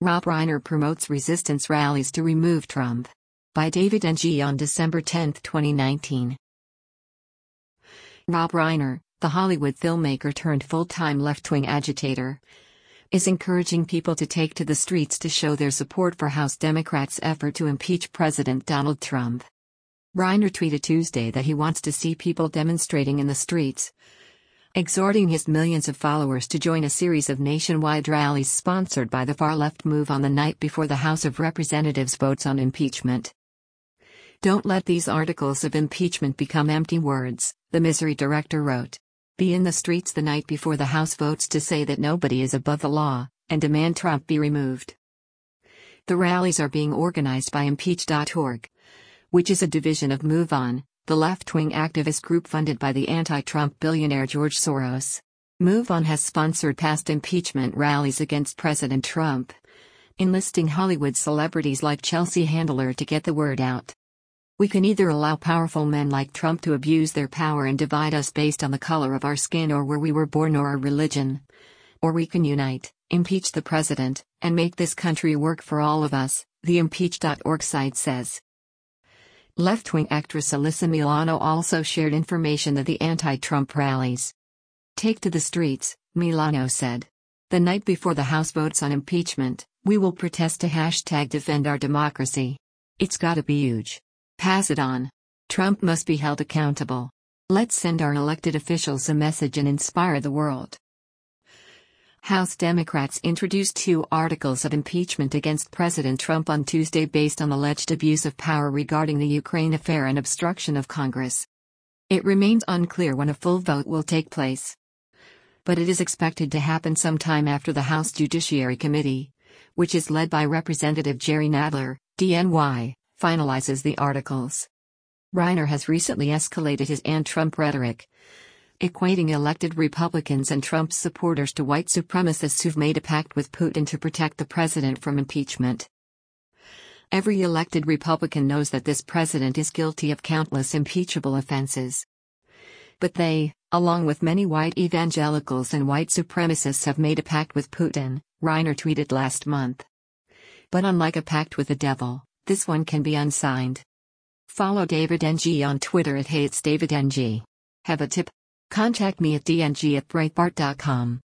Rob Reiner promotes resistance rallies to remove Trump. By David Ng on December 10, 2019. Rob Reiner, the Hollywood filmmaker turned full-time left-wing agitator, is encouraging people to take to the streets to show their support for House Democrats' effort to impeach President Donald Trump. Reiner tweeted Tuesday that he wants to see people demonstrating in the streets, exhorting his millions of followers to join a series of nationwide rallies sponsored by the far-left Move on the night before the House of Representatives votes on impeachment. "Don't let these articles of impeachment become empty words," the Misery director wrote. "Be in the streets the night before the House votes to say that nobody is above the law, and demand Trump be removed." The rallies are being organized by Impeach.org, which is a division of Move On, the left-wing activist group funded by the anti-Trump billionaire George Soros. Move On has sponsored past impeachment rallies against President Trump, enlisting Hollywood celebrities like Chelsea Handler to get the word out. "We can either allow powerful men like Trump to abuse their power and divide us based on the color of our skin or where we were born or our religion. Or we can unite, impeach the president, and make this country work for all of us," the Impeach.org site says. Left-wing actress Alyssa Milano also shared information of the anti-Trump rallies. "Take to the streets," Milano said. "The night before the House votes on impeachment, we will protest to #defend our democracy. It's gotta be huge. Pass it on. Trump must be held accountable. Let's send our elected officials a message and inspire the world." House Democrats introduced 2 articles of impeachment against President Trump on Tuesday based on alleged abuse of power regarding the Ukraine affair and obstruction of Congress. It remains unclear when a full vote will take place, but it is expected to happen sometime after the House Judiciary Committee, which is led by Representative Jerry Nadler, DNY, finalizes the articles. Reiner has recently escalated his anti-Trump rhetoric, equating elected Republicans and Trump's supporters to white supremacists who've made a pact with Putin to protect the president from impeachment. "Every elected Republican knows that this president is guilty of countless impeachable offenses. But they, along with many white evangelicals and white supremacists, have made a pact with Putin," Reiner tweeted last month. "But unlike a pact with the devil, this one can be unsigned." Follow David Ng on Twitter at @HeyIt'sDavidNG. Have a tip? Contact me at dng@breitbart.com.